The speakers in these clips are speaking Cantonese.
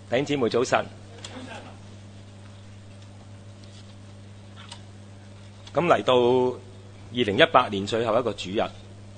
弟兄姊妹早晨。咁嚟到2018年最後一個主日，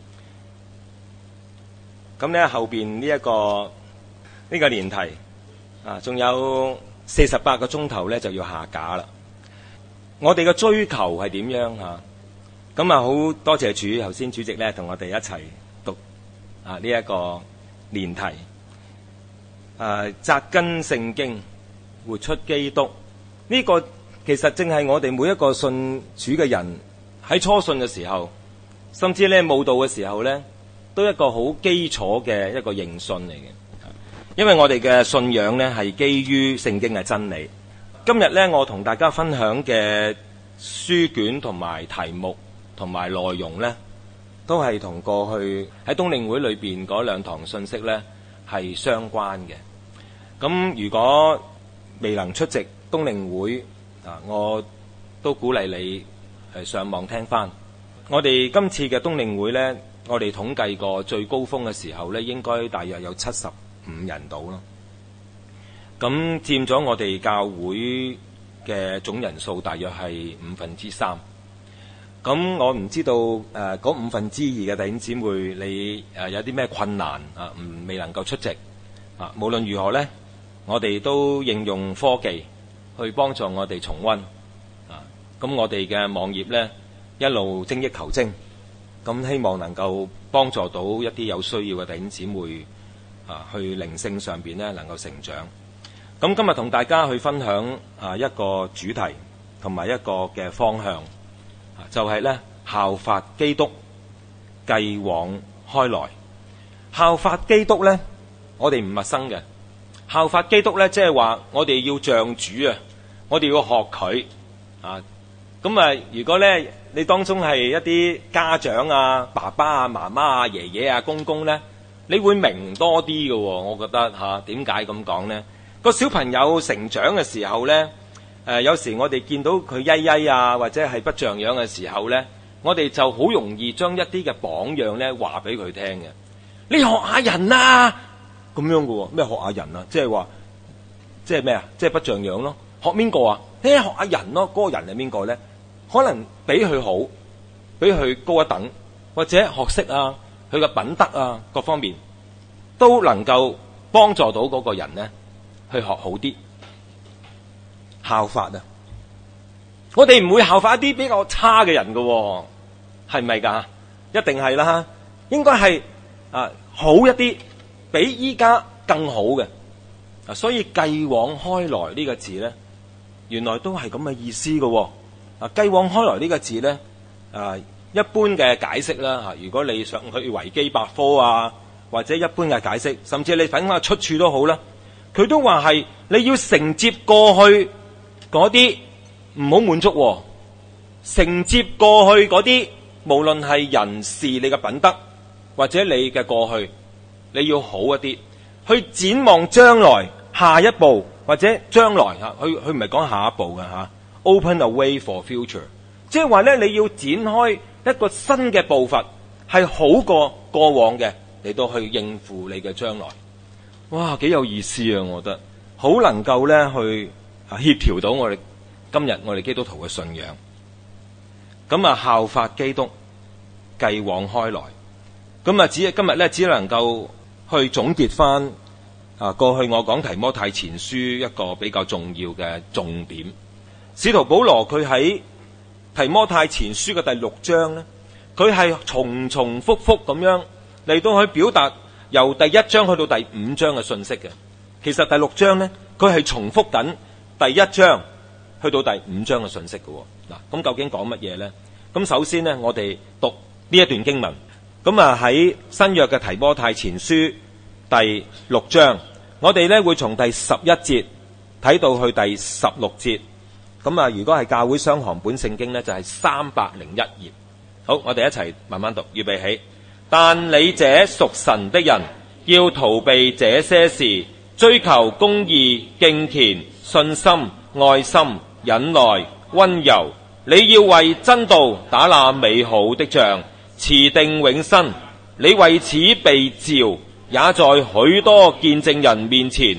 咁呢後邊呢個年題仲有48個鐘頭呢就要下架啦。我哋嘅追求係點樣嚇？咁好多謝主，頭先主席呢同我哋一齊讀呢一個年題。扎根聖經，活出基督，呢個其實正係我哋每一個信主嘅人喺初信嘅時候，甚至咧慕道嘅時候咧，都一個好基礎嘅一個認信嚟嘅。因為我哋嘅信仰咧係基於聖經嘅真理。今日咧我同大家分享嘅書卷同埋題目同埋內容咧，都係同過去喺冬令會裏邊嗰兩堂信息咧係相關嘅。咁如果未能出席冬令會我都鼓勵你上網聽翻。我哋今次嘅冬令會呢，我哋統計過最高峰嘅時候呢，應該大約有75人到咯。咁佔咗我哋教會嘅總人數大約係3/5。咁我唔知道嗰2/5嘅弟兄姊妹，你有啲咩困難未能夠出席無論如何呢，我哋都應用科技去幫助我哋重溫咁我哋嘅網頁呢，一路精益求精，咁希望能夠幫助到一啲有需要嘅弟兄姊妹去靈性上邊呢能夠成長。咁今日同大家去分享一個主題同埋一個嘅方向，就係呢：效法基督，繼往開來。效法基督呢，我哋唔陌生嘅。效法基督呢，即係話我哋要像主我哋要學佢咁如果呢，你當中係一啲家長爸爸媽媽爺爺公公呢，你會明多啲嘅。我覺得點解咁講呢？個小朋友成長嘅時候呢，有時我哋見到佢曳曳或者係不像樣嘅時候呢，我哋就好容易將一啲嘅榜樣呢話俾佢聽嘅。你學下人咁樣嘅喎，咩學下人即係話，即係咩即係不像樣咯。學邊個學下人咯。嗰個人係邊個呢？可能比佢好，比佢高一等，或者學識佢嘅品德各方面都能夠幫助到嗰個人呢去學好啲。效法我哋唔會效法一啲比較差嘅人嘅，係咪㗎？一定係啦，應該係好一啲，比依家更好嘅。所以繼往開來呢個字呢，原來都係咁嘅意思嘅。繼往開來呢個字呢，一般嘅解釋啦，如果你上去維基百科或者一般嘅解釋，甚至你揾下出處都好啦，佢都話係你要承接過去嗰啲唔好滿足，承接過去嗰啲無論係人事你嘅品德或者你嘅過去，你要好一啲，去展望將來下一步，或者將來佢唔係講下一步嘅Open a way for future， 即係話咧你要展開一個新嘅步伐，係好過過往嘅，嚟到去應付你嘅將來。哇，幾有意思啊！我覺得好能夠咧去協調到我哋今日我哋基督徒嘅信仰。咁效法基督，繼往開來。咁今日咧只能夠去總結翻過去我講提摩太前書一個比較重要嘅重點。使徒保羅佢喺提摩太前書嘅第6章呢，佢係重重複複咁樣嚟到去表達由第1章去到第5章嘅信息嘅。其實第6章呢，佢係重複緊第1章去到第5章嘅信息嘅。咁究竟講乜嘢呢？咁首先呢，我哋讀呢一段經文。咁喺新約嘅提摩太前書第6章，我哋呢會從第11節睇到去第16節。咁如果係教會雙行本聖經呢，就係301頁。好，我哋一齊慢慢讀，預備起。但你這屬神的人，要逃避這些事，追求公義、敬虔、信心、愛心、忍耐、溫柔。你要為真道打那美好的仗，持定永生。你為此被召，也在許多見證人面前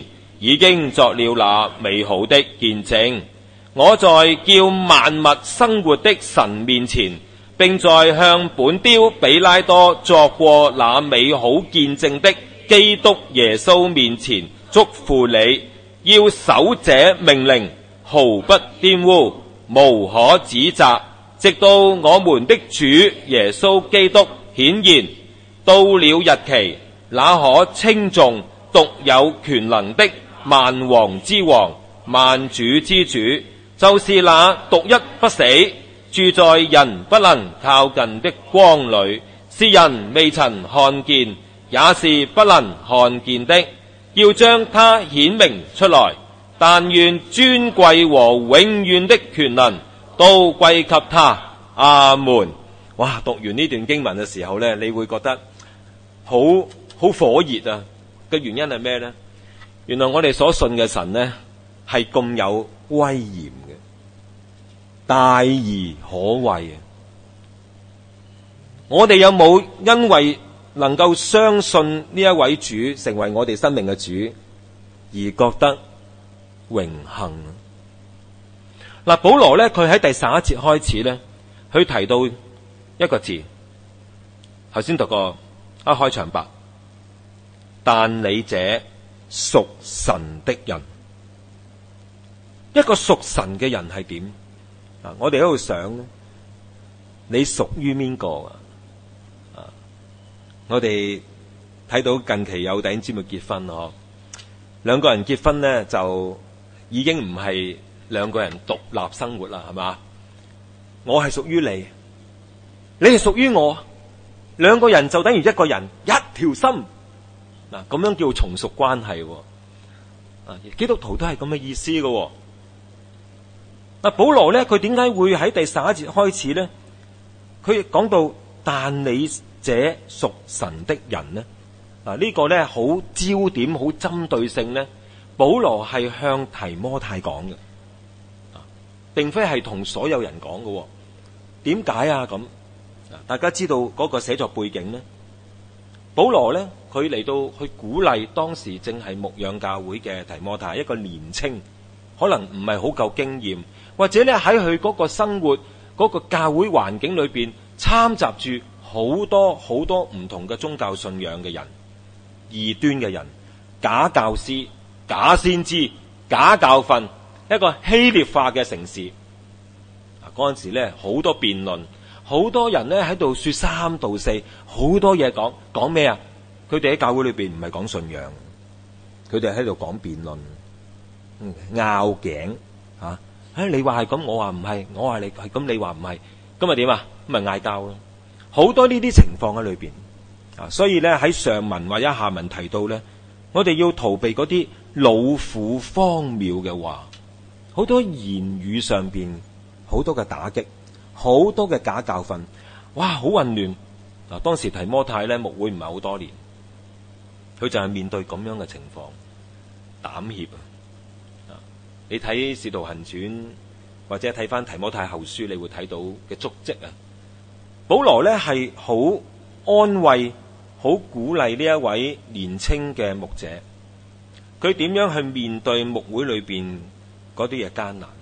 已經作了那美好的見證。我在叫萬物生活的神面前，並在向本丟比拉多作過那美好見證的基督耶穌面前，囑咐你要守這命令，毫不玷污，無可指責，直到我們的主耶穌基督顯現。到了日期，那可稱頌獨有權能的萬王之王、萬主之主，就是那獨一不死，住在人不能靠近的光裏，是人未曾看見，也是不能看見的，要將他顯明出來。但願尊貴和永遠的權能都歸給他。阿門。 哇！讀完呢段經文嘅時候呢，你會覺得好火熱啊！嘅原因係咩呢？原來我哋所信嘅神呢，係咁有威嚴嘅，大而可畏啊！我哋有冇因為能夠相信呢一位主成為我哋生命嘅主而覺得榮幸？嗱，保羅呢，佢喺第11節開始呢，佢提到一個字，頭先讀過開場白，但你這屬神的人，一個屬神嘅人係點？我哋喺度想，你屬於邊個啊？我哋睇到近期有弟兄姊妹結婚嗬，兩個人結婚呢，就已經唔係兩個人獨立生活啦，係嘛？我係屬於你，你係屬於我，兩個人就等於一個人，一條心。嗱，咁樣叫從屬關係。基督徒都係咁嘅意思嘅。保羅呢，佢點解會喺第11節開始呢？佢講到，但你這屬神的人呢？呢個呢，好焦點、好針對性呢。保羅係向提摩太講嘅，並非係同所有人講嘅。點解啊？咁大家知道嗰個寫作背景呢？保羅呢，佢嚟到去鼓勵當時正係牧養教會嘅提摩太，一個年青，可能唔係好夠經驗，或者呢喺佢嗰個生活嗰個教會環境裏邊參雜住好多好多唔同嘅宗教信仰嘅人，異端嘅人，假教師、假先知、假教訓，一個希臘化嘅城市。嗰陣時呢，好多辯論。好多人呢喺度說三道四，好多嘢講咩啊？佢哋喺教會裏邊唔係講信仰，佢哋喺度講辯論、拗頸啊！你話係咁，我話唔係，我話你係咁，你話唔係，咁咪點啊？咁咪嗌交咯！好多呢啲情況喺裏邊啊，所以呢，喺上文或者下文提到呢，我哋要逃避嗰啲老婦荒謬嘅話，好多言語上邊好多嘅打擊。好多嘅假教訓，哇，好混亂。嗱，當時提摩太咧牧會唔係好多年，佢就係面對咁樣嘅情況，膽怯啊！你睇《使徒行傳》或者睇翻提摩太後書，你會睇到嘅足跡啊。保羅咧係好安慰、好鼓勵呢一位年青嘅牧者，佢點樣去面對牧會裏邊嗰啲嘅艱難。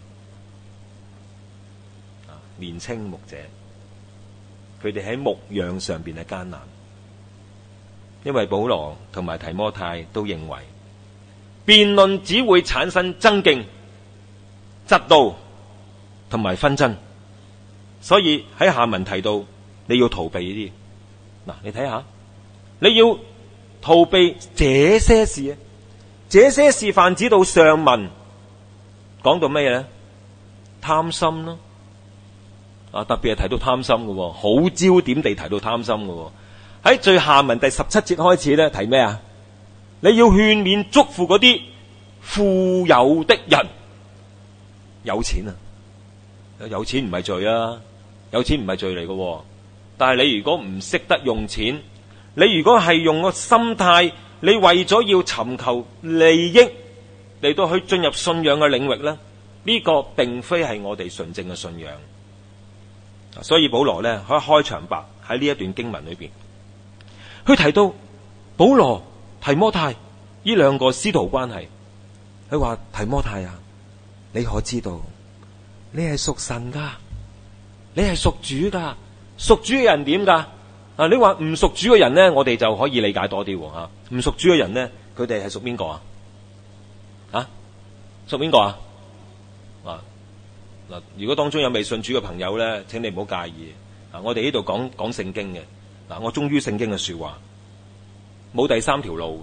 年青牧者，佢哋喺牧養上邊嘅艱難，因為保羅同埋提摩太都認為辯論只會產生爭競、嫉妒同埋紛爭，所以喺下文提到你要逃避呢啲。嗱，你睇下，你要逃避這些事啊，這些事泛指到上文講到咩嘢咧？貪心咯。特別係提到貪心嘅，好焦點地提到貪心嘅。喺最下文第17節開始咧，提咩啊？你要勸勉囑咐嗰啲富有的人，有錢啊，有錢唔係罪啊，有錢唔係罪嚟嘅。但係你如果唔識得用錢，你如果係用個心態，你為咗要尋求利益嚟到去進入信仰嘅領域咧，呢個並非係我哋純正嘅信仰。所以保羅呢，喺開場白喺呢一段經文裏邊，佢提到保羅、提摩太呢兩個師徒關係， 佢話提摩太啊，你可知道你係屬神噶，你係屬主噶。屬主嘅人點噶？啊，你話唔屬主嘅人咧，我哋就可以理解多啲吓。唔屬主嘅人咧，佢哋係屬邊個啊？啊，屬邊個啊？啊嗱，如果當中有未信主嘅朋友咧，請你唔好介意。啊，我哋呢度講聖經嘅，嗱，我忠於聖經嘅說話，冇第三條路。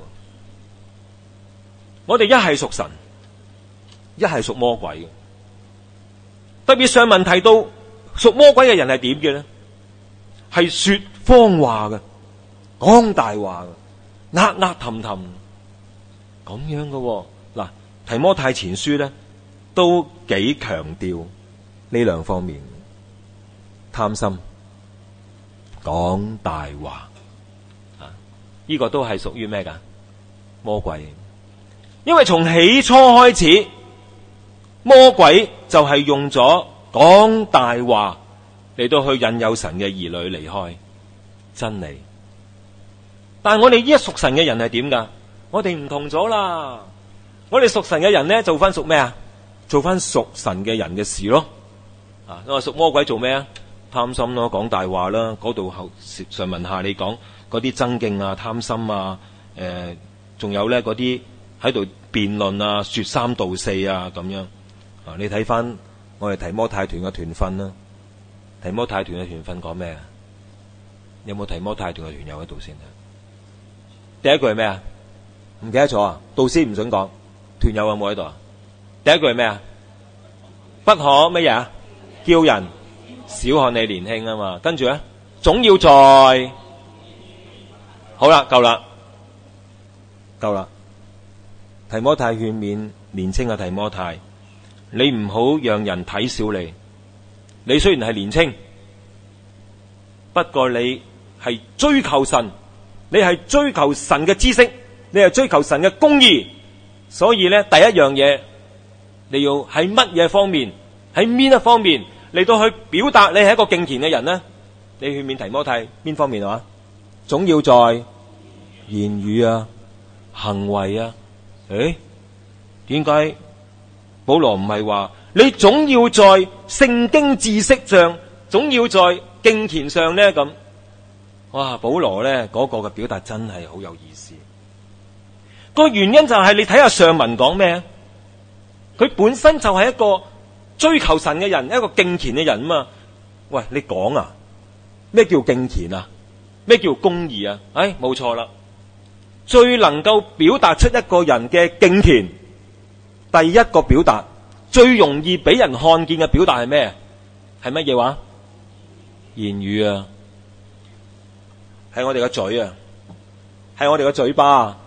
我哋一係屬神，一係屬魔鬼嘅。特別上文提到屬魔鬼嘅人係點嘅咧？係說謊話嘅，講大話嘅，呃氹氹咁樣嘅。嗱，提摩太前書咧都幾強調呢兩方面，貪心、講大話啊，呢個都係屬於咩噶？魔鬼。因為從起初開始，魔鬼就係用咗講大話嚟到去引誘神嘅兒女離開真理。但係我哋依家屬神嘅人係點噶？我哋唔同咗啦。我哋屬神嘅人咧，做翻屬咩啊？做翻屬神嘅人嘅事咯。啊，我話屬魔鬼做咩啊？貪心咯，講大話啦。嗰度後上文下你講嗰啲爭競啊、貪心啊，仲有咧嗰啲喺度辯論啊、說三道四啊咁樣。啊，你睇翻我哋提摩太團嘅團訓啦。提摩太團嘅團訓講咩啊？有冇提摩太團嘅團友喺度先？第一句係咩啊？唔記得咗啊？導師唔准講。團友有冇喺度啊？第一句係咩啊？不可乜嘢啊？叫人小看你年輕啊嘛。跟住咧，總要在。好啦，夠啦，夠啦。提摩太勸勉年青嘅提摩太，你唔好讓人睇小你。你雖然係年青，不過你係追求神，你係追求神嘅知識，你係追求神嘅公義。所以咧，第一樣嘢你要喺乜嘢方面，喺邊一方面嚟到去表達你係一個敬虔嘅人呢？你勸勉提摩太邊方面啊？總要在言語啊、行為啊。點解保羅唔係話你總要在聖經知識上，總要在敬虔上呢？咁哇，保羅呢嗰個嘅表達真係好有意思。個原因就係你睇下上文講咩？佢本身就係一個追求神嘅人，一個敬虔嘅人嘛。喂，你講啊，咩叫敬虔啊？咩叫公義啊？冇錯啦。最能夠表達出一個人嘅敬虔，第一個表達最容易俾人看見嘅表達係咩？係乜嘢話？言語啊，係我哋嘅嘴啊，係我哋嘅嘴巴啊。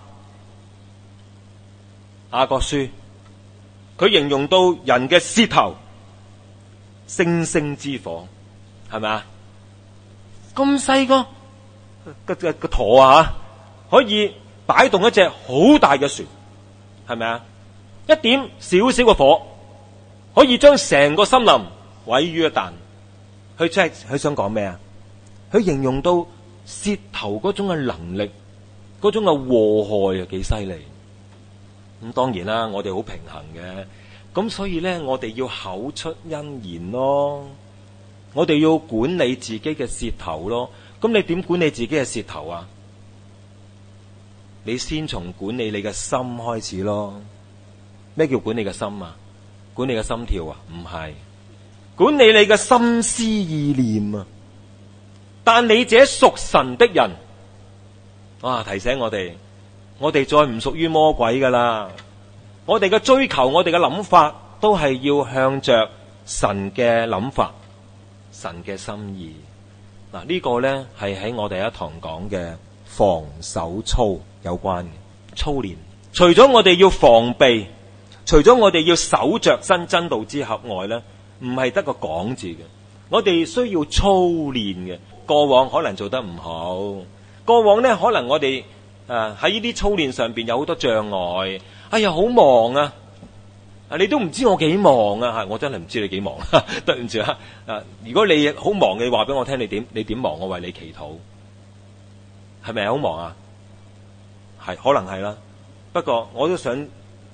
雅各書佢形容到人嘅舌頭星星之火，係咪啊？咁細個舵啊，可以擺動一隻好大嘅船，係咪啊？一點少少嘅火可以將成個森林毀於一旦。佢想講咩啊？佢形容到舌頭嗰種嘅能力，嗰種嘅禍害啊，幾犀利。咁當然啦，我哋好平衡嘅，咁所以咧，我哋要口出恩言咯，我哋要管理自己嘅舌頭咯。咁你點管理自己嘅舌頭啊？你先從管理你嘅心開始咯。咩叫管理嘅心啊？管理嘅心跳啊？唔係，管理你嘅心思意念啊。但你這屬神的人，提醒我哋再唔屬於魔鬼噶啦。我哋嘅追求，我哋嘅諗法，都係要向着神嘅諗法、神嘅心意。嗱，呢個呢係喺我哋一堂講嘅防守操有關嘅操練。除咗我哋要防備，除咗我哋要守着真道之合外呢，唔係得個講字嘅。我哋需要操練嘅。過往可能做得唔好，過往呢可能我哋喺呢啲操練上邊有好多障礙。哎呀，好忙啊！你都唔知我幾忙啊！我真係唔知你幾忙，對唔住啊！如果你好忙嘅，話俾我聽，你點忙，我為你祈禱，係咪好忙啊？係，可能係啦。不過我都想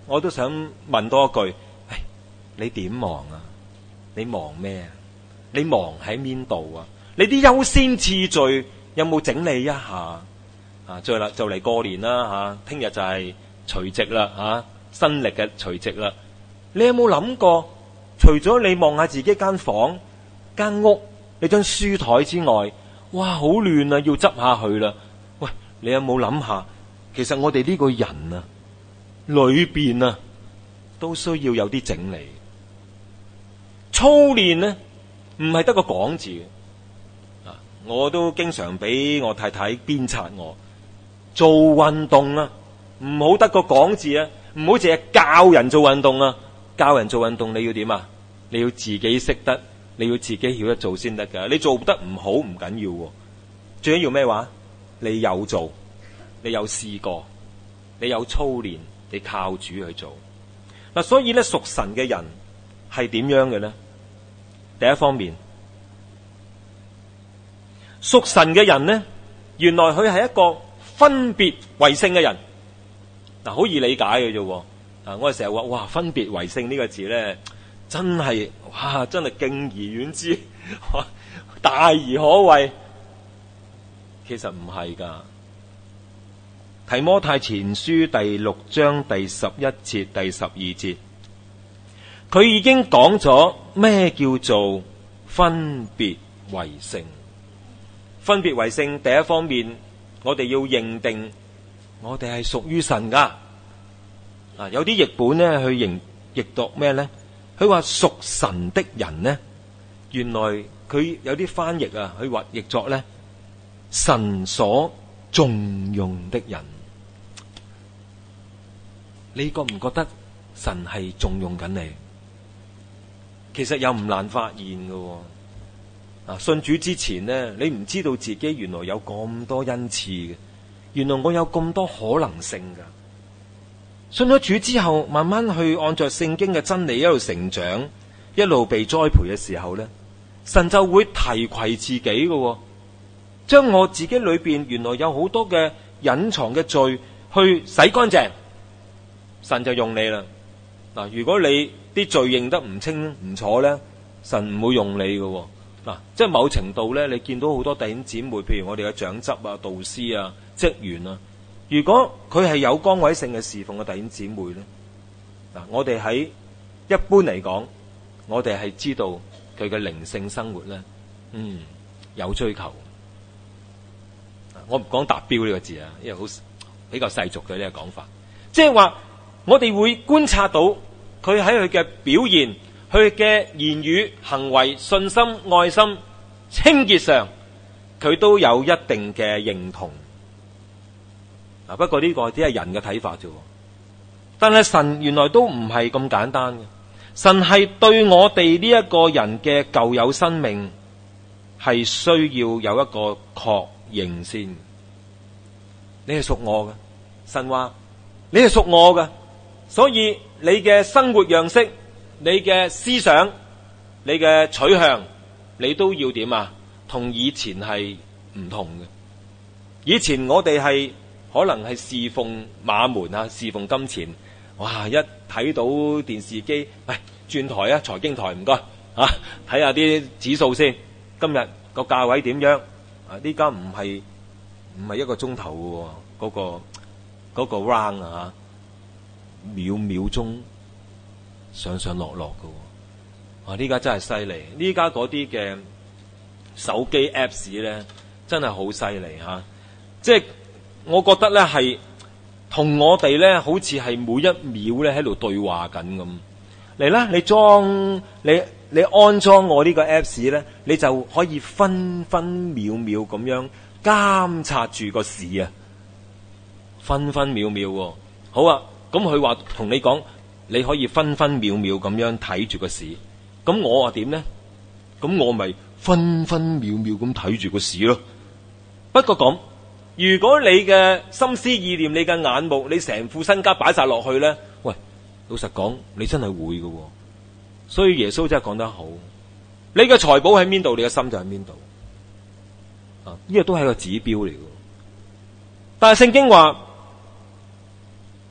我都想問多一句，你點忙啊？你忙咩啊？你忙喺邊度啊？你啲優先次序有冇整理一下啊？就嚟過年啦吓，聽日就係除夕啦吓，新曆嘅除夕啦。你有冇諗過，除咗你望下自己間房間屋你張書台之外，哇好亂啊，要執下去啦。喂，你有冇諗下，其實我哋呢個人啊裏邊啊都需要有啲整理。操練呢唔係得個講字嘅，我都經常俾我太太鞭策我做運動啊，唔好得個講字啊，唔好淨係教人做運動啊。教人做運動你要點啊？你要自己識得，你要自己曉得做先得噶。你做得唔好唔緊要喎，最緊要咩話？你有做，你有試過，你有操練，你靠主去做嗱。所以咧，屬神嘅人係點樣嘅咧？第一方面，屬神嘅人呢，原來佢係一個分別為聖嘅人嗱，好易理解嘅啫。我哋成日話哇，分別為聖呢個字咧，真係哇，真係敬而遠之，大而可畏。其實唔係噶，提摩太前書第6章第11節第12節，佢已經講咗咩叫做分別為聖。分別為聖，第一方面，我哋要認定我哋係屬於神噶。有啲譯本咧去譯讀咩咧？佢話屬神的人呢，原來佢有啲翻譯啊，佢話譯作咧神所重用的人。你覺唔覺得神係重用緊你？其實又唔難發現嘅。信主之前呢，你唔知道自己原來有咁多恩賜嘅，原來我有咁多可能性噶。信咗主之後，慢慢去按照聖經嘅真理一路成長，一路被栽培嘅時候呢，神就會提攜自己嘅，將我自己裏邊原來有好多嘅隱藏嘅罪去洗乾淨，神就用你啦。嗱，如果你啲罪認得唔清唔楚呢，神唔會用你嘅。嗱，即係某程度呢，你見到好多弟兄姊妹，譬如我哋嘅長執啊、導師啊、職員啊，如果佢係有崗位性嘅侍奉嘅弟兄姊妹咧，嗱，我哋喺一般嚟講，我哋係知道佢嘅靈性生活咧，有追求。我唔講達標呢個字啊，因為好比較世俗嘅呢個講法，即係話我哋會觀察到佢喺佢嘅表現、佢嘅言語、行為、信心、愛心、清潔上，佢都有一定嘅認同。不過呢個只係人嘅睇法啫，但係神原來都唔係咁簡單嘅。神係對我哋呢一個人嘅舊有生命係需要有一個確認先。你係屬我嘅，神話你係屬我嘅，所以你嘅生活樣式、你嘅思想、你嘅取向，你都要點啊？同以前係唔同嘅。以前我哋係可能係侍奉馬門啊，侍奉金錢。哇！一睇到電視機，喂，轉台啊，財經台唔該啊，睇下啲指數先。今日個價位點樣？啊，呢家唔係一個鐘頭嘅喎，嗰個 round 啊，秒秒鐘上上落落嘅喎。啊，呢家真係犀利。呢家嗰啲嘅手機 Apps 咧，真係好犀利嚇。即係我覺得咧係同我哋咧，好似係每一秒咧喺度對話緊咁。嚟啦，你安裝我呢個 Apps 咧，你就可以分分秒秒咁樣監察住個市啊，分分秒秒喎。好啊，咁佢話同你講，你可以分分秒秒咁樣睇住個市。咁我話點咧？咁我咪分分秒秒咁睇住個市咯。不過咁，如果你嘅心思意念、你嘅眼目、你成副身家擺晒落去咧，喂，老實講，你真係會嘅。所以耶穌真係講得好，你嘅財寶喺邊度，你嘅心就喺邊度。啊，呢個都係一個指標嚟嘅。但係聖經話，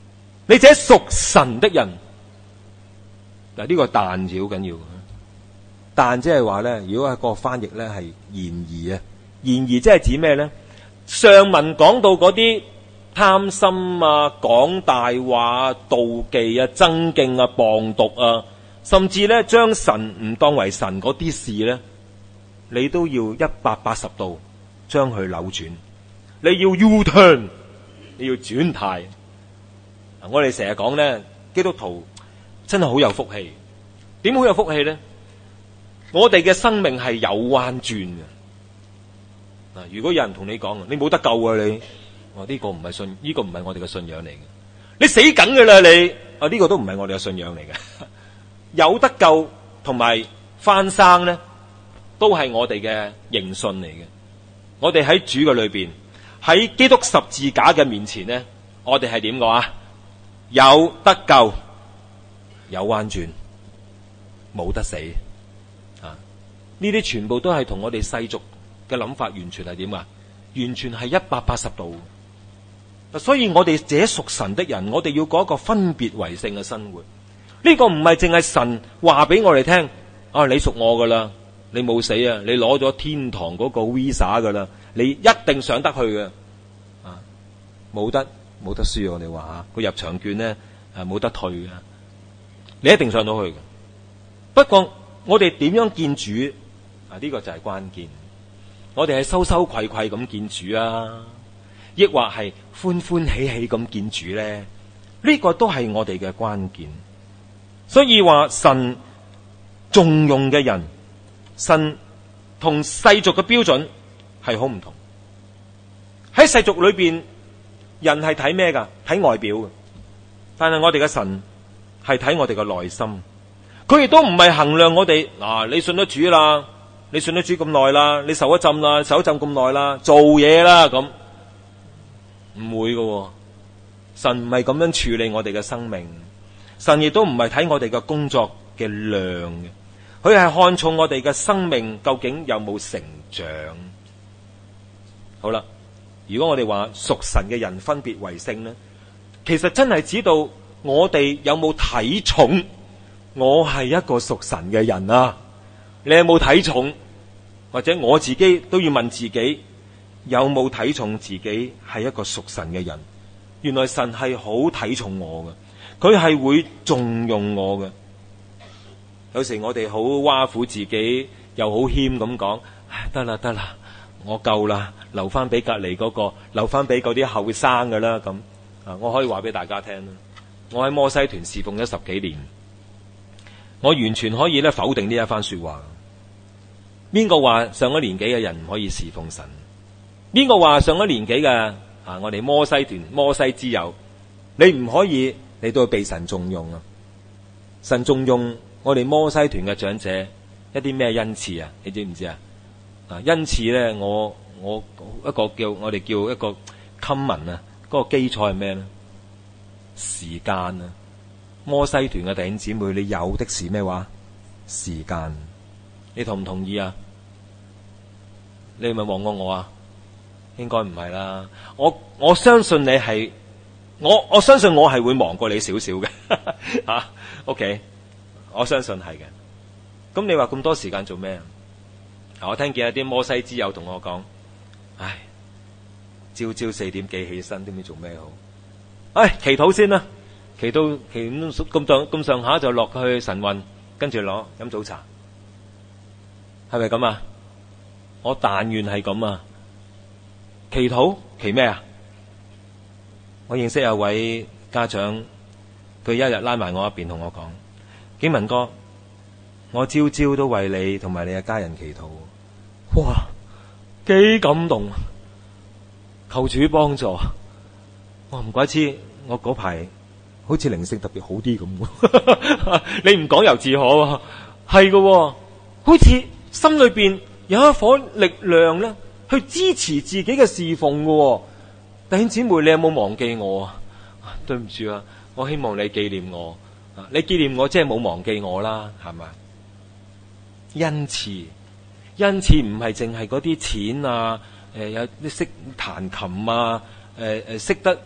你這屬神的人。嗱，呢個但字好緊要，但即係話咧，如果係個翻譯咧係然而啊，然而即係指咩咧？上文講到嗰啲貪心啊、講大話、妒忌啊、爭競啊、謗讟啊，甚至咧將神唔當為神嗰啲事咧，你都要180度將佢扭轉，你要 U-turn， 你要轉態。我哋成日講咧，基督徒真係好有福氣。點好有福氣咧？我哋嘅生命係有彎轉嘅。嗱，如果有人同你講，你冇得救啊你，我呢個唔係信，呢個唔係我哋嘅信仰嚟嘅。你死梗噶啦你，呢個都唔係我哋嘅信仰嚟嘅。有得救同埋翻生咧，都係我哋嘅認信嚟嘅。我哋喺主嘅裏邊，喺基督十字架嘅面前咧，我哋係點講啊？有得救，有彎轉，冇得死啊！呢啲全部都係同我哋世俗嘅諗法完全係點啊？完全係180度。所以我哋這屬神的人，我哋要過一個分別為聖嘅生活。呢個唔係淨係神話俾我哋聽，你屬我噶啦，你冇死啊，你攞咗天堂嗰個 visa 噶啦，你一定上得去嘅啊！冇得輸，我哋話個入場券咧冇得退嘅，你一定上到去嘅。不過我哋點樣見主啊？呢個就係關鍵。我哋係羞羞愧愧咁見主啊，抑或係歡歡喜喜咁見主咧？呢個都係我哋嘅關鍵。所以話神重用嘅人，神同世俗嘅標準係好唔同。喺世俗裏邊，人係睇咩噶？睇外表嘅。但係我哋嘅神係睇我哋嘅內心。佢亦都唔係衡量我哋你信咗主啦，你信咗主咁耐啦，你受咗浸啦，受咗浸咁耐啦，做嘢啦咁，唔會嘅。神唔係咁樣處理我哋嘅生命。神亦都唔係睇我哋嘅工作嘅量嘅，佢係看重我哋嘅生命究竟有冇成長。好啦，如果我哋話屬神嘅人分別為聖呢，其實真係指到我哋有冇睇重我係一個屬神嘅人啊？你有冇睇重？或者我自己都要問自己，有冇睇重自己係一個屬神嘅人？原來神係好睇重我嘅。佢係會重用我嘅。有時我哋好挖苦自己，又好謙咁講，得啦，我夠啦，留翻俾隔籬嗰個，留翻俾嗰啲後生嘅啦。咁我可以話俾大家聽啦，我喺摩西團侍奉咗10幾年，我完全可以咧否定呢一番說話。邊個話上咗年紀嘅人唔可以侍奉神？邊個話上咗年紀嘅我哋摩西團摩西之友，你唔可以？你都會被神重用啊！神重用我哋摩西團嘅長者一啲咩恩賜啊？你知唔知啊？恩賜咧，我一個我哋叫一個 common 啊，嗰個基礎係咩咧？時間啊！摩西團嘅弟兄姊妹，你有的是咩話？時間，你同唔同意啊？你係咪忘過我啊？應該唔係啦，我相信你係。我相信我係會忙過你少少嘅，OK， 我相信係嘅。咁你話咁多時間做咩？我聽見有啲摩西之友同我講，朝4點幾起身，都唔知做咩好。祈禱先啦，祈禱咁上下就落去晨運，跟住攞飲早茶，係咪咁啊？我但願係咁啊！祈禱祈咩啊？我認識有位家長，佢一日拉埋我一邊同我講，景文哥，我朝朝都為你同埋你嘅家人祈禱。哇，幾感動，求主幫助。我唔怪之，我嗰排好似靈性特別好啲咁。你唔講又自可喎，係嘅，好似心裏邊有一顆力量咧，去支持自己嘅侍奉嘅。弟兄姊妹，你有冇忘記我啊？對唔住啊，我希望你紀念我。你紀念我即係冇忘記我啦，係咪？恩賜唔係淨係嗰啲錢啊，有啲識彈琴啊，識得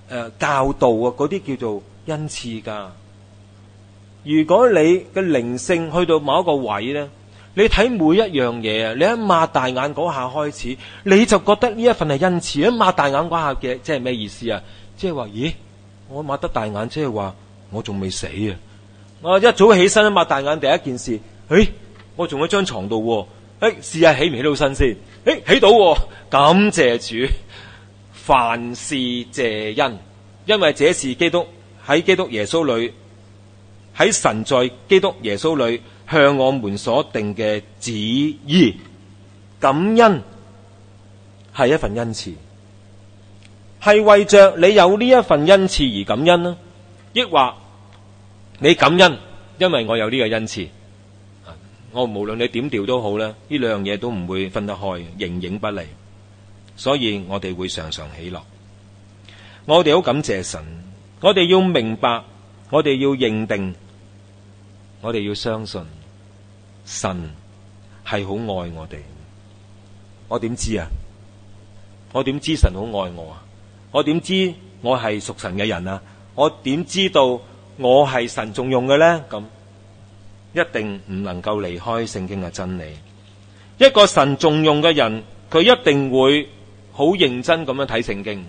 教導啊嗰啲叫做恩賜㗎。如果你嘅靈性去到某一個位咧，你睇每一樣嘢啊，你一擘大眼嗰下開始，你就覺得呢一份係恩賜。一擘大眼嗰下嘅，即係咩意思啊？即係話，咦，我擘得大眼，即係話我仲未死啊！我一早起身一擘大眼，第一件事，我仲喺張床度，試下起唔起到身先？起到，感謝主，凡事謝恩，因為這是基督喺基督耶穌裏，喺神在基督耶穌裏向我們所定嘅旨意。感恩係一份恩賜，係為着你有呢一份恩賜而感恩啦，抑或你感恩因為我有呢個恩賜？我無論你點調都好咧，呢兩樣嘢都唔會分得開，形影不離。所以我哋會常常喜樂。我哋好感謝神，我哋要明白，我哋要認定，我哋要相信神係好愛我哋。我點知啊？我點知神好愛我啊？我點知我係屬神嘅人啊？我點知道我係神重用嘅呢？咁一定唔能夠離開聖經嘅真理。一個神重用嘅人，佢一定會好認真咁樣睇聖經。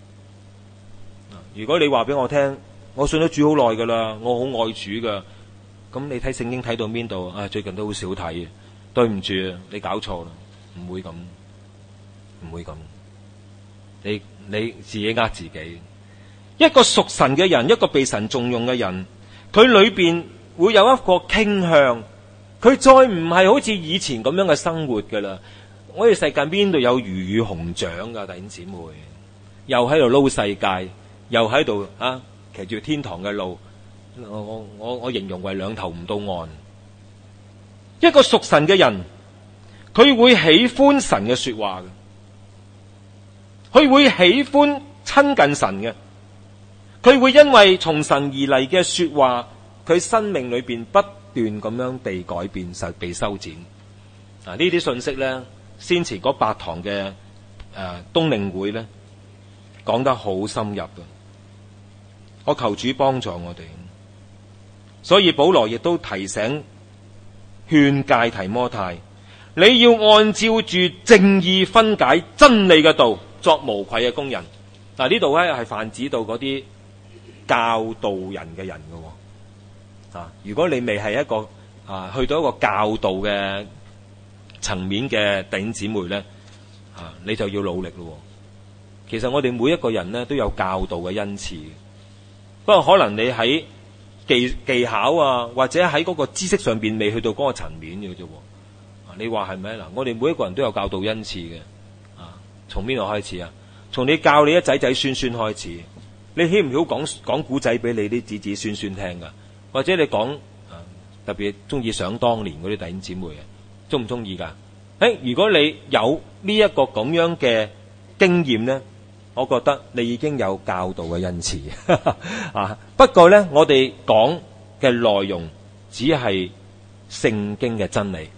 如果你話俾我聽，我信咗主好耐噶啦，我好愛主噶，咁你睇聖經睇到邊度啊？最近都好少睇，對唔住，你搞錯啦，唔會咁，唔會咁，你自己呃自己。一個屬神嘅人，一個被神重用嘅人，佢裏邊會有一個傾向，佢再唔係好似以前咁樣嘅生活噶啦。我哋世界邊度有魚與熊掌噶，弟兄姊妹，又喺度撈世界，又喺度騎住天堂嘅路，我形容為兩頭唔到岸。一個屬神嘅人，佢會喜歡神嘅說話嘅，佢會喜歡親近神嘅，佢會因為從神而嚟嘅說話，佢生命裏邊不斷咁樣地改變，被修剪。呢啲信息咧，先前嗰8堂嘅冬令會咧，講得好深入嘅。我求主幫助我哋。所以保羅亦都提醒勸誡提摩太，你要按照住正義分解真理嘅道，作無愧嘅工人。嗱，呢度咧係泛指到嗰啲教導人嘅人嘅。如果你未係一個去到一個教導嘅層面嘅弟兄姊妹咧，你就要努力咯。其實我哋每一個人咧都有教導嘅恩賜，不過可能你喺技巧啊，或者喺嗰個知識上邊未去到嗰個層面嘅啫。你話係咪？嗱，我哋每一個人都有教導恩賜嘅。從邊度開始啊？從你教你一仔仔孫孫開始。你曉唔曉講古仔俾你啲子子孫孫聽噶？或者你講特別中意想當年嗰啲弟兄姊妹啊，中唔中意噶？如果你有呢一個咁樣嘅經驗咧，我覺得你已經有教導嘅恩賜不過咧，我哋講嘅內容只係聖經嘅真理。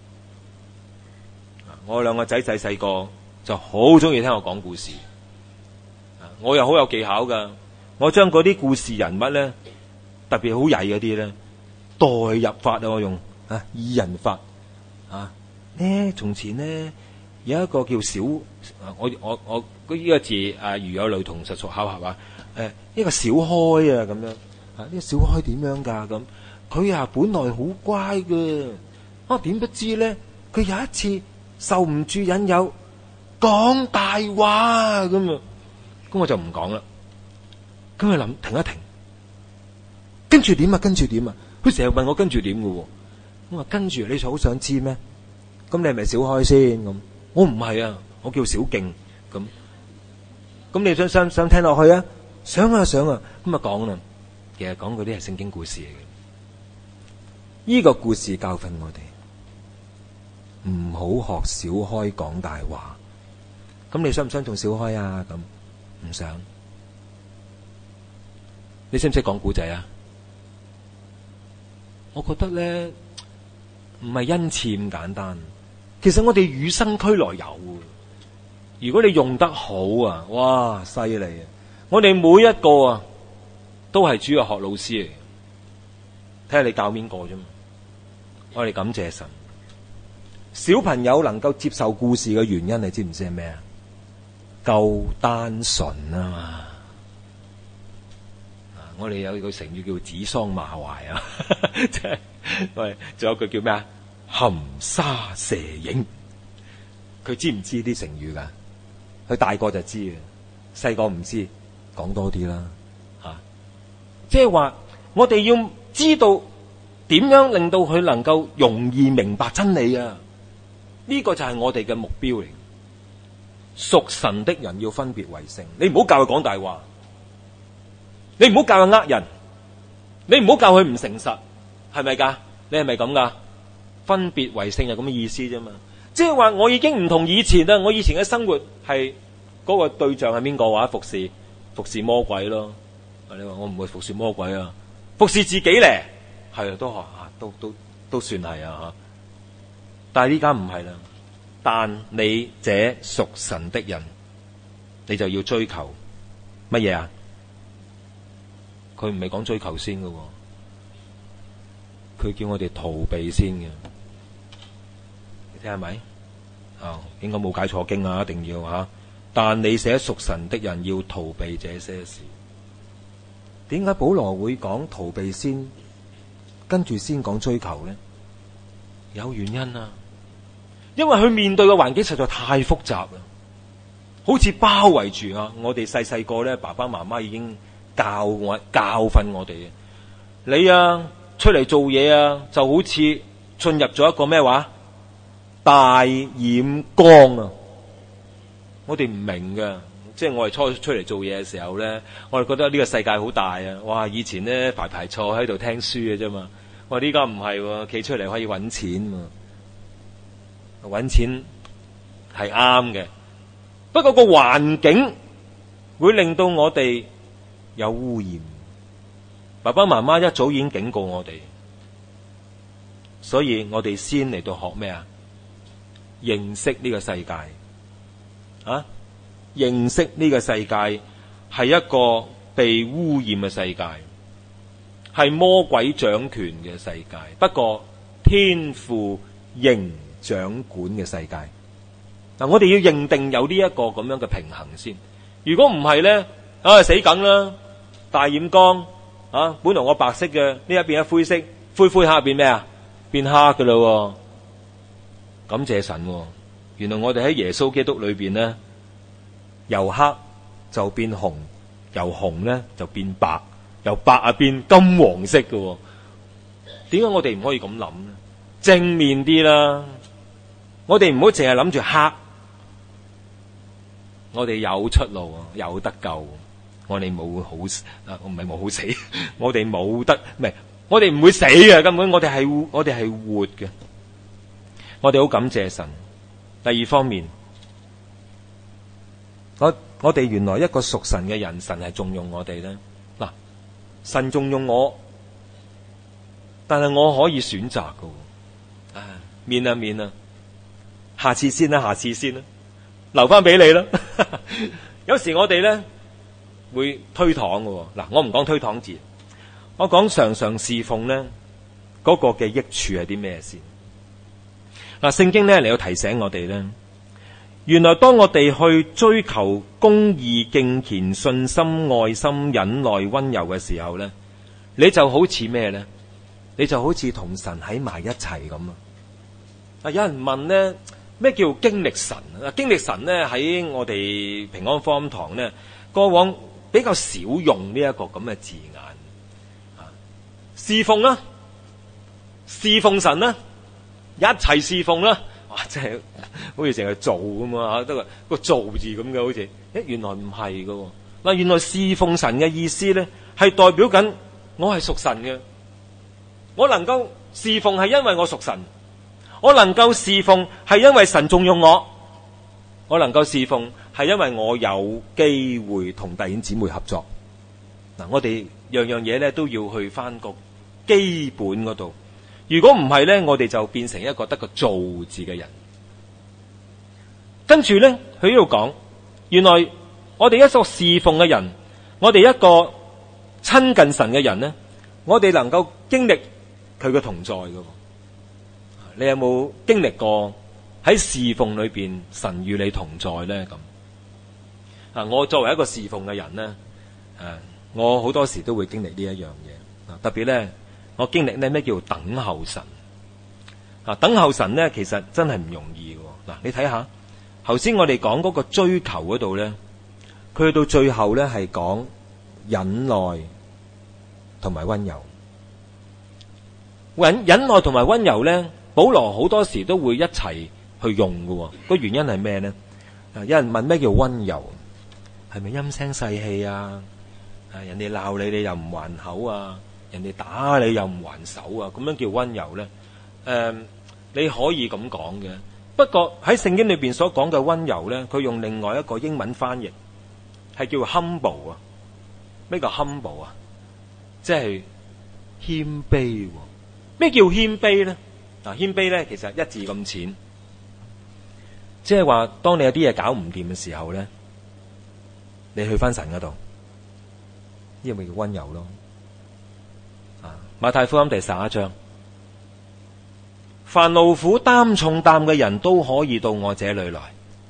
我兩個仔仔細個就好中意聽我講故事，我又好有技巧噶。我將嗰啲故事人物咧，特別好曳嗰啲咧，代入法我用擬人法從前呢，有一個叫小我呢個字如有雷同，實屬巧合一個小開咁樣呢個小開點樣噶？咁佢本來好乖嘅，點不知咧，佢有一次受唔住引誘，講大話咁我就唔講啦。咁佢諗停一停，跟住點啊？佢成日問我跟住點嘅喎。我話跟住你就好想知咩？咁你係咪小開先？咁我唔係啊，我叫小徑咁。咁你想聽落去啊？想啊，咁啊講啦。其實講嗰啲係聖經故事嚟嘅。呢個故事教訓我哋唔好學小開講大話。咁你想唔想做小開啊？咁唔想。你識唔識講古仔啊？我覺得咧唔係恩賜咁簡單。其實我哋與生俱來有。如果你用得好哇，犀利啊！ 我哋每一個啊，都係主日學老師嚟，睇下你教邊個啫嘛。我哋感謝神。 小朋友能夠接受故事嘅原因，你知唔知係咩啊？夠單純啊嘛。我哋有句成語叫指桑罵槐啊，即係喂，仲有句叫咩啊？含沙射影。佢知唔知啲成語噶？佢大個就知嘅，細個唔知，講多啲啦吓。即係話，我哋要知道點樣令到佢能夠容易明白真理啊！呢個就係我哋嘅目標嚟。屬神的人要分別為聖，你唔好教佢講大話，你唔好教佢呃人，你唔好教佢唔誠實，係咪噶？你係咪咁噶？分別為聖係咁嘅意思啫嘛。即係話我已經唔同以前啦，我以前嘅生活係嗰個對象係邊個話？服侍魔鬼咯。你話我唔會服侍魔鬼啊，服侍自己咧，係啊，都算係啊吓。但係呢家唔係啦。但你這屬神的人，你就要追求乜嘢啊？佢唔係講追求先嘅，佢叫我哋逃避先嘅。你聽係咪？應該冇解錯經啊，一定要吓。但你這屬神的人要逃避這些事。點解保羅會講逃避先，跟住先講追求呢？有原因啊。因為佢面對嘅環境實在太複雜啦，好似包圍住啊！我哋細細個咧，爸爸媽媽已經教訓我哋。你啊，出嚟做嘢啊，就好似進入咗一個咩話大染缸啊！我哋唔明㗎，即係我哋初出嚟做嘢嘅時候咧，我哋覺得呢個世界好大啊！哇！以前咧排坐喺度聽書嘅啫嘛，我呢家唔係，企出嚟可以搵錢嘛。搵錢係啱嘅，不過個環境會令到我哋有污染。爸爸媽媽一早已經警告我哋，所以我哋先嚟到學咩啊？認識呢個世界啊！認識呢個世界係一個被污染嘅世界，係魔鬼掌權嘅世界。不過天父仍掌管嘅世界。嗱，我哋要認定有呢一個咁樣嘅平衡先。如果唔係咧，死梗啦！大染缸啊，本來我白色嘅，呢一邊一灰色，灰下邊咩啊？變黑噶啦！感謝神，原來我哋喺耶穌基督裏邊咧，由黑就變紅，由紅咧就變白，由白啊變金黃色嘅。點解我哋唔可以咁諗咧？正面啲啦！我哋唔好淨係諗住黑，我哋有出路，有得救。我哋冇好，唔係冇好死，我哋冇得，唔係我哋唔會死嘅，根本我哋係活嘅。我哋好感謝神。第二方面，我哋原來一個屬神嘅人，神係重用我哋咧。嗱，神重用我，但係我可以選擇嘅。免啊！下次先啦，留翻俾你啦。有時我哋咧會推搪嘅。嗱，我唔講推搪字，我講常常侍奉咧嗰個嘅益處係啲咩先？嗱，聖經咧嚟到提醒我哋咧，原來當我哋去追求公義、敬虔、信心、愛心、忍耐、溫柔嘅時候咧，你就好似咩咧？你就好似同神喺埋一齊咁啊！有人問咧，咩叫經歷神啊？經歷神咧喺我哋平安福音堂咧，過往比較少用呢一個咁嘅字眼。侍奉啦，侍奉神啦，一齊侍奉啦，哇！真係好似成日做咁啊，得個做字咁嘅，好似原來唔係㗎。嗱，原來侍奉神嘅意思咧，係代表緊我係屬神嘅，我能夠侍奉係因為我屬神。我能夠侍奉係因為神重用我，我能夠侍奉係因為我有機會同弟兄姊妹合作。嗱，我哋樣樣嘢咧都要去翻個基本嗰度。如果唔係咧，我哋就變成一個得個做字嘅人。跟住咧，佢呢度講，原來我哋一個侍奉嘅人我哋一個親近神嘅人呢，我哋能夠經歷佢嘅同在嘅。你有冇經歷過喺侍奉裏邊神與你同在呢？咁我作為一個侍奉嘅人呢，我好多時都會經歷呢一樣嘢。特別呢，我經歷呢咩叫等候神。等候神呢，其實真係唔容易嘅。你睇下，頭先我哋講嗰個追求嗰度呢，佢去到最後呢係講忍耐同埋溫柔。忍耐同埋溫柔呢，保羅好多時都會一齊去用嘅。個原因係咩呢？有人問咩叫溫柔？係咪陰聲細氣啊？人哋鬧你，你又唔還口啊？人哋打你又唔還手啊？咁樣叫溫柔呢？你可以咁講嘅。不過喺聖經裏邊所講嘅溫柔呢，佢用另外一個英文翻譯，係叫 humble 啊。咩叫 humble 啊？即係謙卑。咩叫謙卑呢？謙卑呢，其實一字咁淺，即係話當你有啲嘢搞唔掂嘅時候呢，你去翻神嗰度，呢個咪叫溫柔咯。馬太福音第11章，凡勞苦擔重擔嘅人都可以到我這裏來。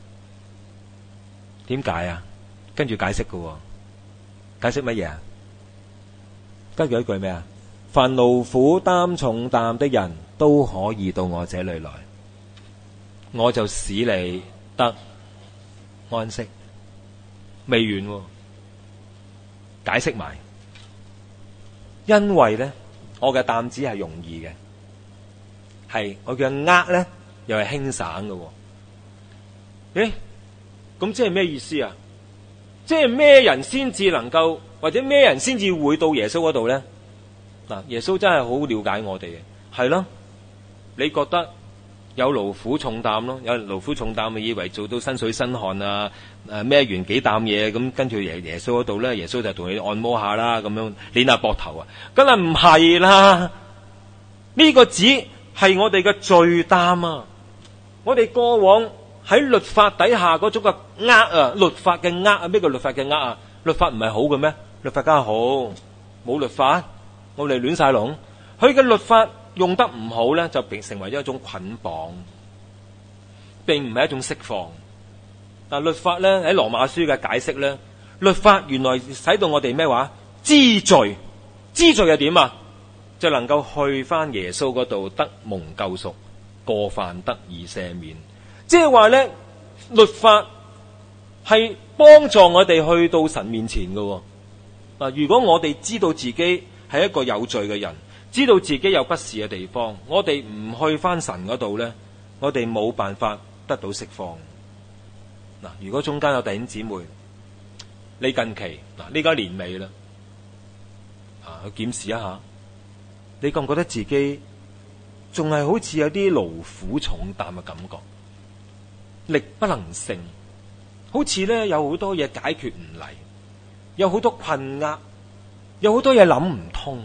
點解啊？跟住解釋嘅，解釋乜嘢啊？跟住一句咩啊？凡勞苦擔重擔的人都可以到我這裏來，我就使你得安息。未完，解釋埋，因為呢，我嘅擔子係容易嘅，係我嘅軛呢又係輕省嘅。咁即係咩意思啊？即係咩人先至能夠，或者咩人先至會到耶穌嗰度呢？耶穌真係好了解我哋嘅，係咯。你覺得有勞苦重擔咯，有勞苦重擔，咪以為做到身水身汗啊，孭完幾擔嘢，咁跟住耶穌嗰度咧，耶穌就同你按摩下啦，咁樣捏下膊頭啊，梗係唔係啦。呢個只係我哋嘅罪擔啊！我哋過往喺律法底下嗰種嘅軛啊，律法嘅軛啊，咩叫律法嘅軛啊？律法唔係好嘅咩？律法梗係好，冇律法我哋亂晒龍。佢嘅律法用得唔好咧，就成為一種捆綁，並唔係一種釋放。但律法咧，喺羅馬書嘅解釋咧，律法原來使到我哋咩話？知罪，知罪係點啊？就能夠去翻耶穌嗰度得蒙救贖，過犯得以赦免。即係話咧，律法係幫助我哋去到神面前嘅。如果我哋知道自己係一個有罪嘅人，知道自己有不是嘅地方，我哋唔去翻神嗰度呢，我哋冇辦法得到釋放。如果中間有弟兄姊妹，你近期呢家年尾啦，去檢視一下，你覺唔覺得自己仲係好似有啲勞苦重擔嘅感覺，力不能勝，好似呢有好多嘢解決唔嚟，有好多困厄，有好多嘢諗唔通。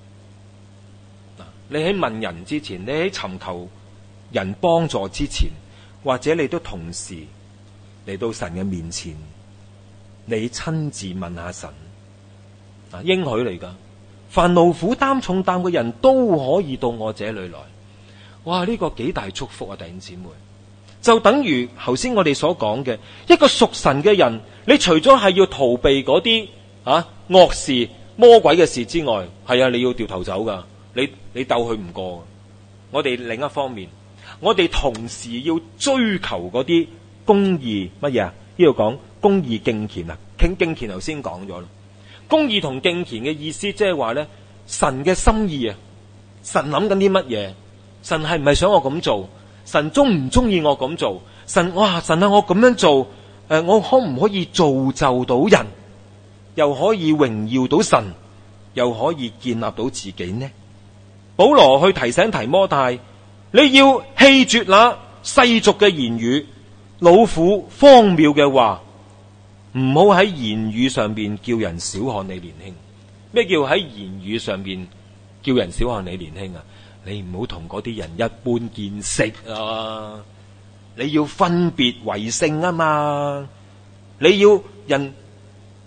你喺問人之前，你喺尋求人幫助之前，或者你都同時嚟到神嘅面前，你親自問下神，應許嚟噶，凡勞苦擔重擔嘅人都可以到我這裏來。哇！呢個幾大祝福啊，弟兄姊妹！就等於頭先我哋所講嘅，一個屬神嘅人，你除咗係要逃避嗰啲惡事、魔鬼嘅事之外，係啊，你要掉頭走噶。你鬥佢唔過。我哋另一方面，我哋同時要追求嗰啲公義乜嘢啊？呢度講公義敬虔啊，敬虔頭先講咗啦。公義同敬虔嘅意思，即係話咧，神嘅心意啊，神諗緊啲乜嘢？神係唔係想我咁做？神中唔中意我咁做？神啊，我咁樣做，我可唔可以造就到人，又可以榮耀到神，又可以建立到自己呢？保羅去提醒提摩太，你要棄絕那世俗嘅言語、老虎荒謬嘅話，唔好喺言語上邊叫人小看你年輕。咩叫喺言語上邊叫人小看你年輕啊？你唔好同嗰啲人一般見識啊！你要分別為聖啊嘛！你要人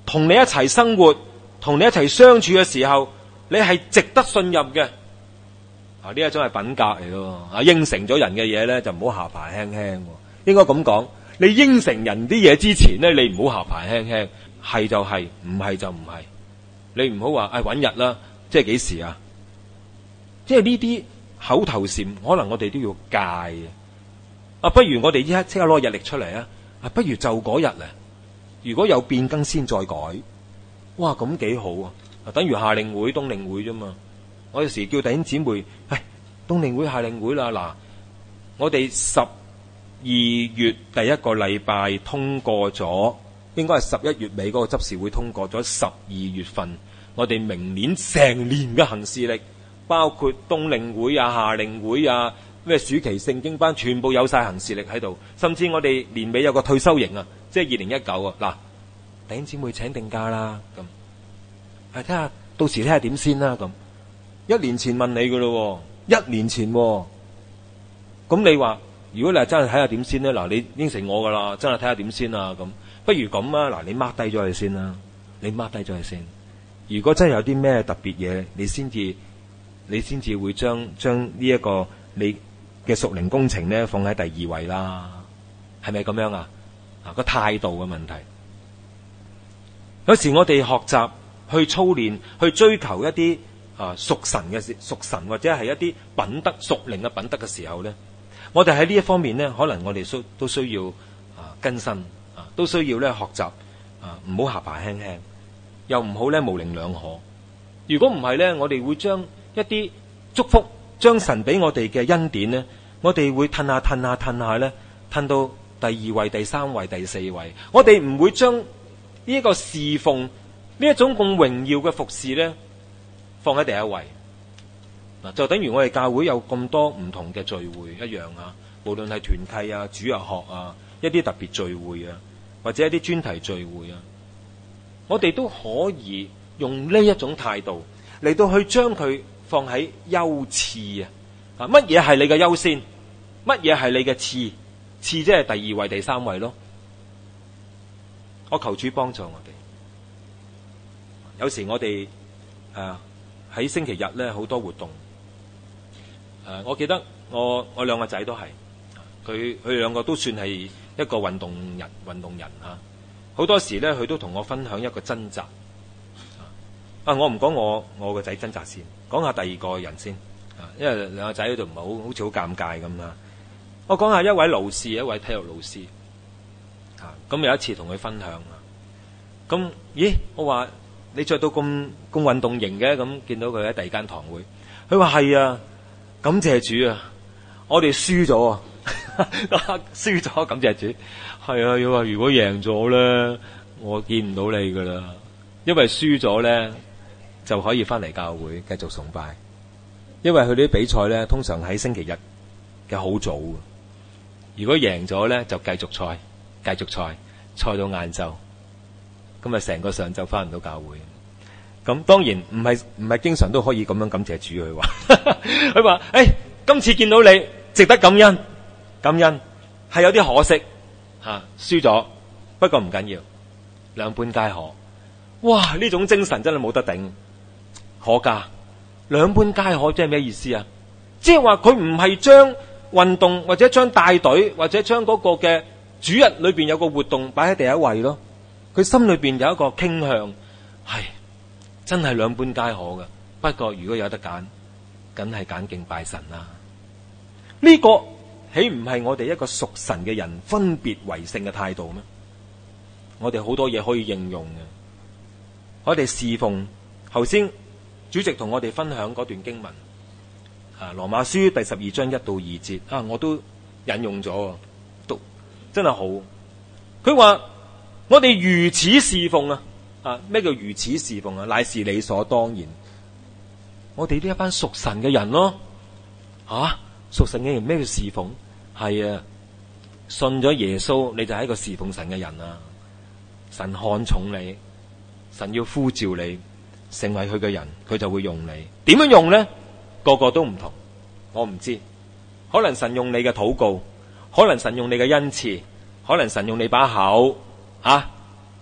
同你一齊生活，同你一齊相處嘅時候，你係值得信任嘅。呢一種係品格嚟咯。應承咗人嘅嘢咧，就唔好下巴輕輕。應該咁講，你應承人啲嘢之前咧，你唔好下巴輕輕，係就係，唔係就唔係。你唔好話揾日啦，即係幾時啊？即係呢啲口頭禪，可能我哋都要戒嘅。不如我哋即刻攞日曆出嚟啊！不如就嗰日咧，如果有變更先再改。哇，咁幾好啊！等於夏令會、冬令會啫嘛。我有時叫弟兄姊妹，冬令會、夏令會啦，嗱，我哋12月第一個禮拜通過咗，應該係11月尾嗰個執事會通過咗12月份，我哋明年成年嘅行事曆，包括冬令會啊、夏令會啊、咩暑期聖經班，全部有晒行事曆喺度，甚至我哋年尾有個退休營啊，即係2019啊，嗱，弟兄姊妹請定假啦，咁，睇下到時睇下點先啦，咁，1年前問你噶咯，1年前，咁你話如果你係真係睇下點先咧，嗱，你應承我噶啦，真係睇下點先啊，咁，不如咁啊，嗱，你 mark 低咗佢先啦，你 mark 低咗佢先，如果真係有啲咩特別嘢，你先至會將呢一個你嘅屬靈工程咧放喺第2位啦，係咪咁樣啊？個態度嘅問題，有時我哋學習去操練，去追求一啲屬神或者係一啲品德屬靈嘅品德嘅時候咧，我哋喺呢一方面咧，可能我哋都需要更新都需要咧學習唔好下巴輕輕，又唔好咧模棱兩可。如果唔係咧，我哋會將一啲祝福，將神俾我哋嘅恩典咧，我哋會褪下咧，褪到第2位、第3位、第4位。我哋唔會將呢一個侍奉呢一種咁榮耀嘅服侍咧放喺第1位。嗱，就等於我哋教會有咁多唔同嘅聚會一樣啊，無論係團契啊、主日學啊、一啲特別聚會啊，或者一啲專題聚會啊，我哋都可以用呢一種態度嚟到去將佢放喺優次啊！乜嘢係你嘅優先？乜嘢係你嘅次？次即係第2位、第3位咯。我求主幫助我哋。有時我哋喺星期日咧好多活動。我記得我2個仔都係，佢2個都算係一個運動人啊。好多時咧佢都同我分享一個掙扎。我唔講我個仔掙扎先，講下第2個人先。因為2個仔喺度唔係好似好尷尬咁啦。我講下一位老師，一位體育老師。咁有一次同佢分享咁，咦？我話你着到咁運動型嘅，咁見到佢喺第2間堂會，佢話係啊，感謝主啊，我哋輸咗啊，輸咗感謝主，係啊，佢話如果贏咗咧，我見唔到你噶啦，因為輸咗咧就可以翻嚟教會繼續崇拜，因為佢啲比賽咧通常喺星期日嘅好早，如果贏咗咧就繼續賽到晏晝。咁啊，成個上晝翻唔到教會。咁當然唔係經常都可以咁樣感謝主佢話。佢話：今次見到你，值得感恩，係有啲可惜輸咗，不過唔緊要，兩般皆可。哇！呢種精神真係冇得頂，可嘉。兩般皆可即係咩意思啊？即係話佢唔係將運動或者將帶隊或者將嗰個嘅主日裏邊有個活動擺喺第1位咯。佢心裏邊有一個傾向，係真係兩般皆可嘅。不過如果有得揀，梗係揀敬拜神啦。呢個豈唔係我哋一個屬神嘅人分別為聖嘅態度咩？我哋好多嘢可以應用嘅。我哋侍奉，頭先主席同我哋分享嗰段經文，羅馬書第12章1到2節我都引用咗，讀真係好。佢話我哋如此侍奉咩叫如此侍奉啊？乃是理所當然。我哋呢一班屬神嘅人咯，屬神嘅人咩叫侍奉？係啊，信咗耶穌你就係一個侍奉神嘅人啊。神看重你，神要呼召你成為佢嘅人，佢就會用你。點樣用呢？個個都唔同，我唔知。可能神用你嘅禱告，可能神用你嘅恩賜，可能神用你把口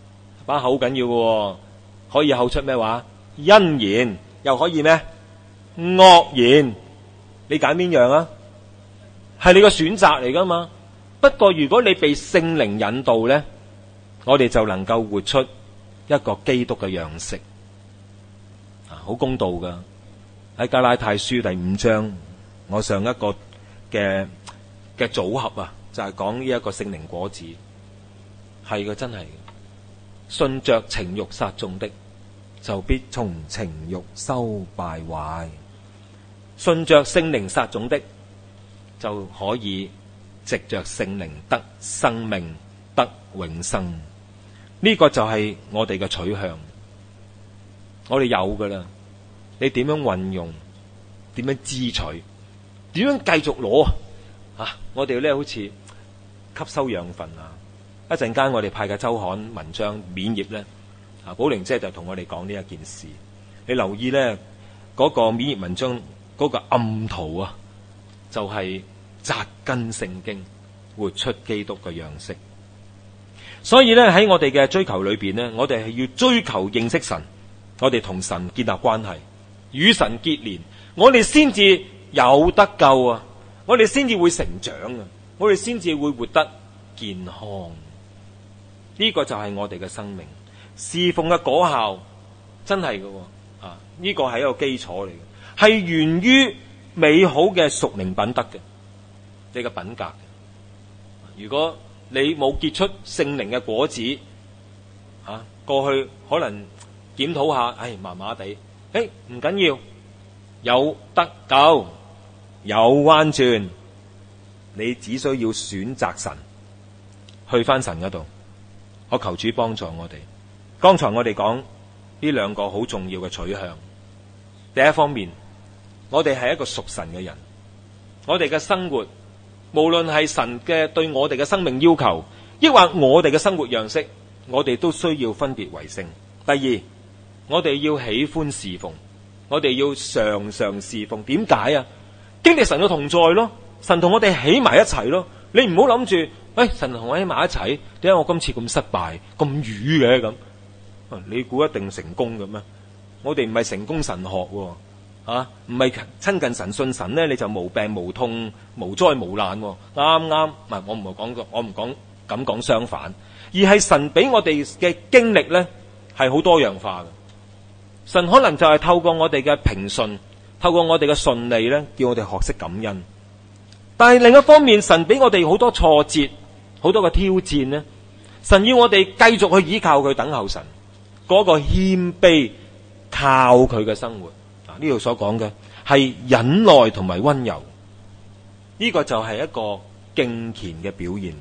把口緊要嘅喎，可以口出咩話？恩言，又可以咩？惡言。你揀邊樣啊？係你個選擇嚟噶嘛？不過如果你被聖靈引導呢，我哋就能夠活出一個基督嘅樣式。好公道噶。喺加拉太書第5章，我上一個嘅組合啊，就係講呢一個聖靈果子。係嘅，真係。順着情欲撒種的，就必從情欲收敗壞。順着聖靈撒種的，就可以藉着聖靈得生命，得永生。呢個就係我哋嘅取向，我哋有噶啦。你點樣運用？點樣支取？點樣繼續攞啊？我哋咧好似吸收養分啊！一陣間我哋派嘅周刊文章面頁咧，寶玲姐就同我哋講呢一件事。你留意咧嗰個面頁文章嗰個暗圖啊，就係扎根聖經，活出基督嘅樣式。所以咧喺我哋嘅追求裏邊咧，我哋係要追求認識神，我哋同神建立關係，與神結連，我哋先至有得救啊！我哋先至會成長啊！我哋先至會活得健康。呢個就係我哋嘅生命侍奉嘅果效，真係嘅啊！呢個係一個基礎嚟嘅，係源於美好嘅屬靈品德嘅，你嘅品格嘅。如果你冇結出聖靈嘅果子，過去可能檢討下，麻麻地，唔緊要，有得救，有彎轉，你只需要選擇神，去返神嗰度。我求主幫助我哋。剛才我哋講呢兩個好重要嘅取向。第一方面，我哋係一個屬神嘅人，我哋嘅生活，無論係神嘅對我哋嘅生命要求，抑或我哋嘅生活樣式，我哋都需要分別為聖。第二，我哋要喜歡侍奉，我哋要常常侍奉。點解啊？經歷神嘅同在咯，神同我哋起埋一齊咯。你唔好諗住，神同我喺埋一齊，點解我今次咁失敗、咁瘀嘅咁？你估一定成功嘅咩？我哋唔係成功神學喎，唔係親近神、信神咧，你就無病無痛、無災無難喎。啱，唔係我唔講咁講相反，而係神俾我哋嘅經歷咧係好多樣化嘅。神可能就係透過我哋嘅平順，透過我哋嘅順利咧，叫我哋學識感恩。但係另一方面，神俾我哋好多挫折，好多嘅挑戰呢，神要我哋繼續去依靠佢，等候神嗰個謙卑，靠佢嘅生活。呢度所講嘅係忍耐同埋溫柔，呢個就係一個敬虔嘅表現。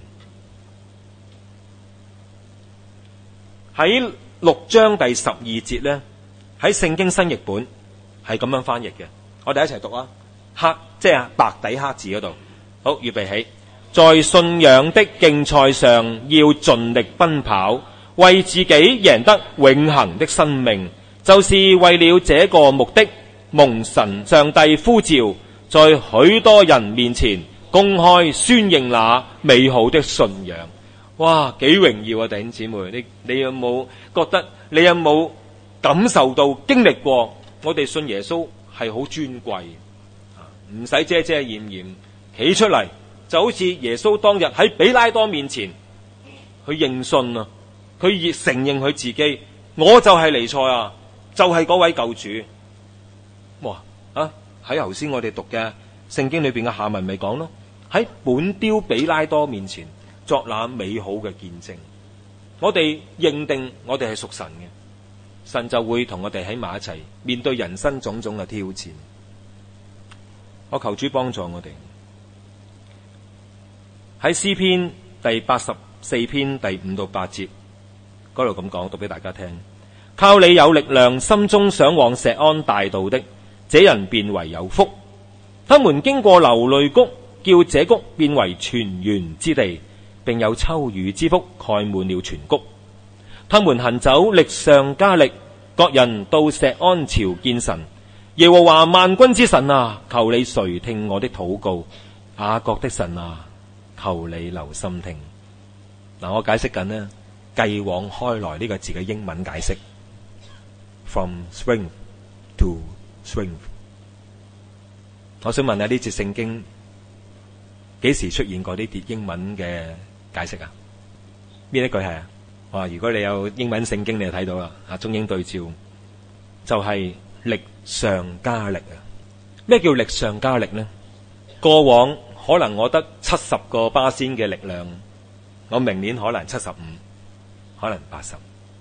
喺6章第12節呢，喺聖經新譯本係咁樣翻譯嘅，我哋一齊讀啊，即係白底黑字嗰度。好，預備起，在信仰的競賽上要盡力奔跑，為自己贏得永恆的生命，就是為了這個目的，蒙神上帝呼召，在許多人面前公開宣認那美好的信仰。哇，幾榮耀啊！弟兄姊妹，你有冇覺得？你有冇感受到、經歷過？我哋信耶穌係好尊貴，唔使遮遮掩掩，企出嚟就好似耶穌當日喺比拉多面前去認信啊！佢亦承認佢自己，我就係彌賽亞，就係嗰位救主。哇！喺頭先我哋讀嘅聖經裏邊嘅下文咪講咯，喺本丟比拉多面前作那美好嘅見證。我哋認定我哋係屬神嘅，神就會同我哋喺埋一齊，面對人生種種嘅挑戰。我求主幫助我哋。喺詩篇第84篇第5到8節嗰度咁講，讀俾大家聽。靠你有力量，心中想往錫安大道的，這人便為有福。他們經過流淚谷，叫這谷變為泉源之地，並有秋雨之福蓋滿了全谷。他們行走力上加力，各人到錫安朝見神。耶和華萬軍之神啊，求你垂聽我的禱告。雅各的神啊，求你留心聽。我解釋緊呢， 繼往開來呢個字嘅英文解釋 ，from strength to strength。我想問下呢節聖經幾時出現過呢啲英文嘅解釋啊？邊一句係啊？哇！如果你有英文聖經，你就睇到啦。啊，中英對照就係力上加力啊！咩叫力上加力呢？過往可能我得70%嘅力量，我明年可能75%，可能80%，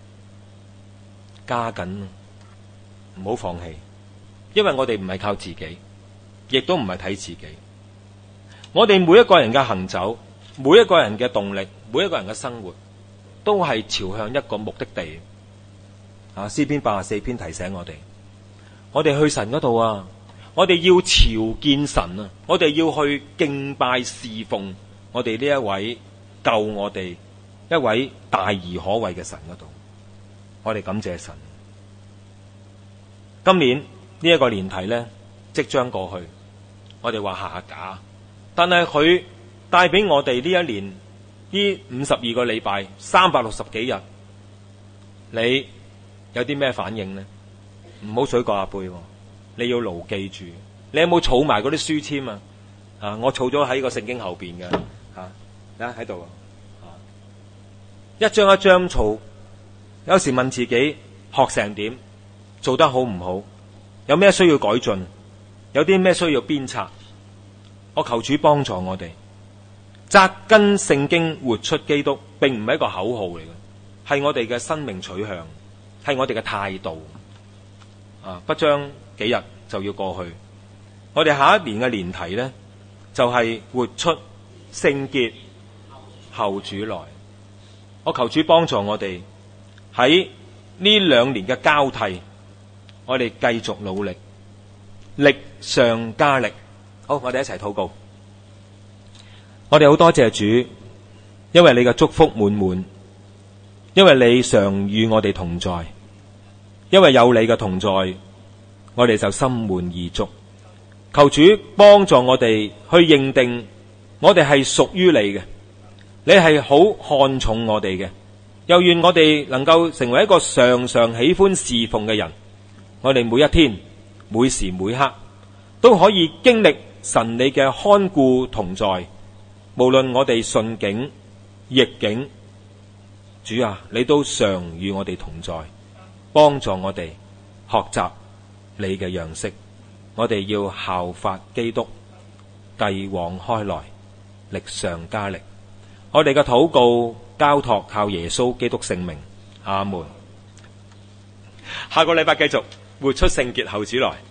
加緊，唔好放棄，因為我哋唔係靠自己，亦都唔係睇自己。我哋每一個人嘅行走，每一個人嘅動力，每一個人嘅生活，都係朝向一個目的地。詩篇84篇提醒我哋去神嗰度啊！我哋要朝見神啊！我哋要去敬拜侍奉我哋呢一位救我哋一位大而可畏嘅神嗰度。我哋感謝神。今年呢一個年題呢，即將過去，我哋話下架，但係佢帶俾我哋呢一年呢52個禮拜360幾日，你有啲咩反應呢？唔好水過鴨背，你要牢記住。你有冇儲埋嗰啲書籤啊？我儲咗喺個聖經後邊嘅，喺度一張一張儲。有時問自己學成點，做得好唔好，有咩需要改進，有啲咩需要鞭策。我求主幫助我哋扎根聖經，活出基督，並唔係一個口號嚟嘅，係我哋嘅生命取向，係我哋嘅態度。不將幾日就要過去，我哋下一年嘅年題呢，就係活出聖潔後主來。我求主幫助我哋喺呢2年嘅交替，我哋繼續努力，力上加力。好，我哋一齊禱告。我哋好多謝主，因為你嘅祝福滿滿，因為你常與我哋同在，因為有你嘅同在，我哋就心滿意足。求主幫助我哋去認定我哋係屬於你嘅，你係好看重我哋嘅，又願我哋能夠成為一個常常喜歡侍奉嘅人。我哋每一天每時每刻都可以經歷神你嘅看顧同在，無論我哋順境逆境，主啊，你都常與我哋同在，幫助我哋學習你嘅樣式。我哋要效法基督，繼往開來，力上加力。我哋嘅禱告交託靠耶穌基督聖名，阿門。下個禮拜繼續活出聖潔後主來。